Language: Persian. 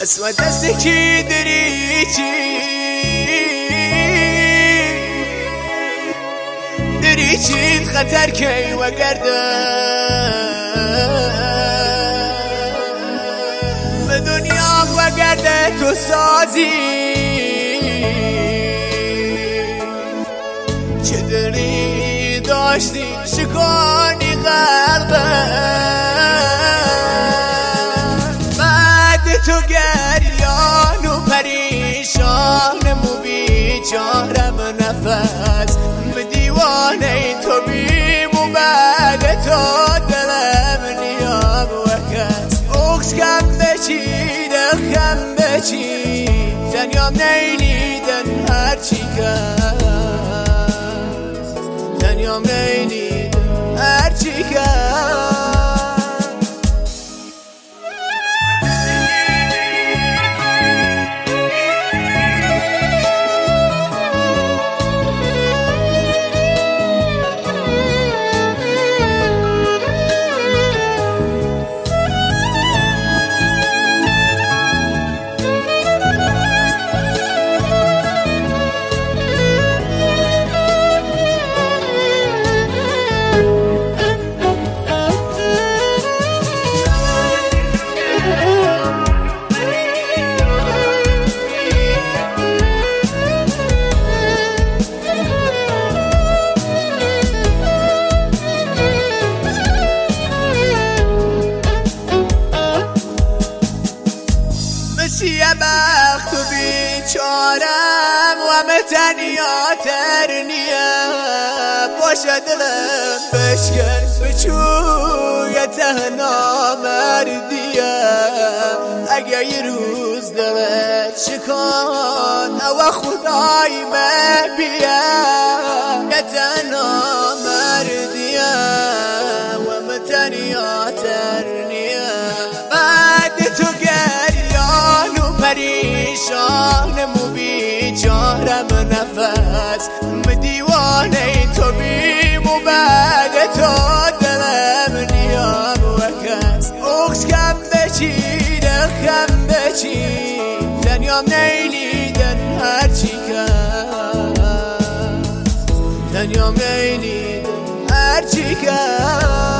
اسود دستکی دریچید خطر کی و به دنیا و گرده تو سازی چه دری داشتی شکانی قلبه بعد تو گریان و پریشانم و بیچارم نفس به دیوانه تو بیم و بعد تو دلم نیام وکت اکس کم بچید خم بچید دنیام نیلیدن هرچی کس دنیام نیلیدن هرچی کس چیه بخت و بیچارم و متنیاتر نیه باشه دلم بشکر بچوی تهنا مردیه اگه یه روز دلت شکان و خدای مبیه یه تهنا مردیه و متنیاتر نیه بعد تو پریشانم و بیچارم نفس به دیوانه تو بیم و بعد تو دلم نیام وکس اکس کم بچید خم بچید دنیام نیلیدن هرچی کس دنیام نیلیدن هرچی کس